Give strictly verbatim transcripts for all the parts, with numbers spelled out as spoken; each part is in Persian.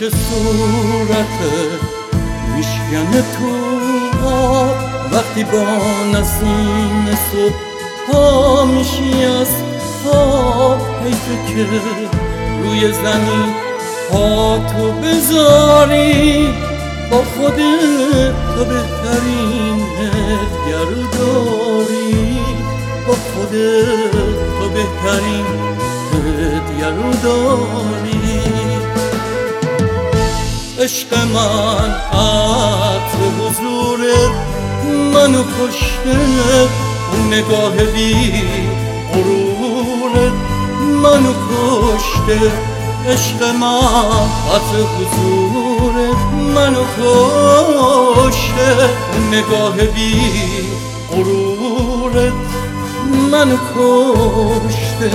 صورت میشکنه تو آب وقتی با نسیم صبح پا میشی از خواب. حیفه که روی زمین پا تو بذاری، با خودت تو بهترین هدیه رو داری، با خودت تو بهترین هدیه رو داری. عشق من عطر حضورت منو کشته، اون نگاه بی غرورت منو کشته. عشق من عطر حضورت منو کشته، اون نگاه بی غرورت منو کشته.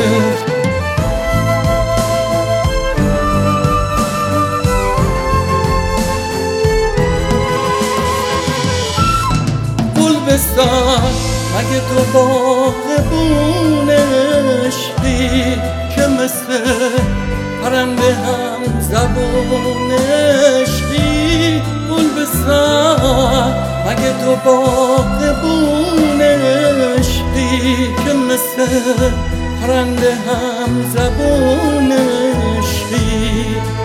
بستان مگه تو باغبون عشقی که مثل پرنده هم زبون عشقی؟ گل بستان مگه تو باغبون عشقی که مثل پرنده هم زبون عشقی؟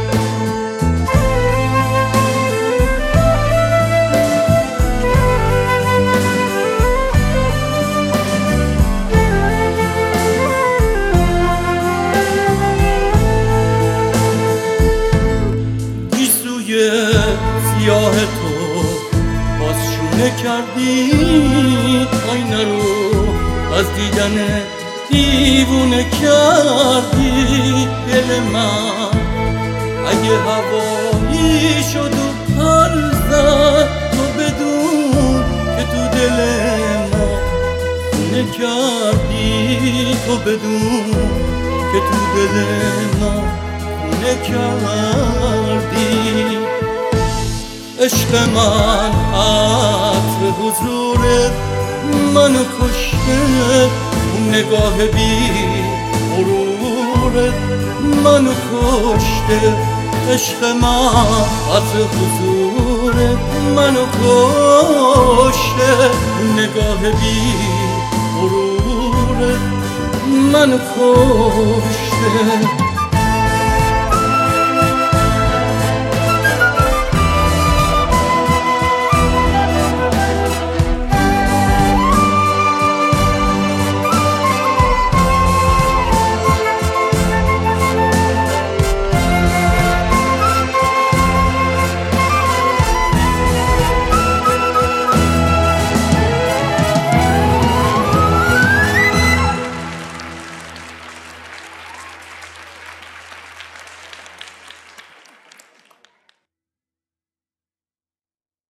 سیاه تو باز شونه کردی آینه رو، از دیدن دیوونه کردی دل من. اگه هوایی شد و پر زد تو بدون که تو دل ما خونه کردی، تو بدون که تو دل ما خونه کردی. عشق من عطر حضورت منو کشته، اون نگاه بی غرورت منو کشته. عشق من عطر حضورت منو کشته، اون نگاه بی غرورت منو کشته.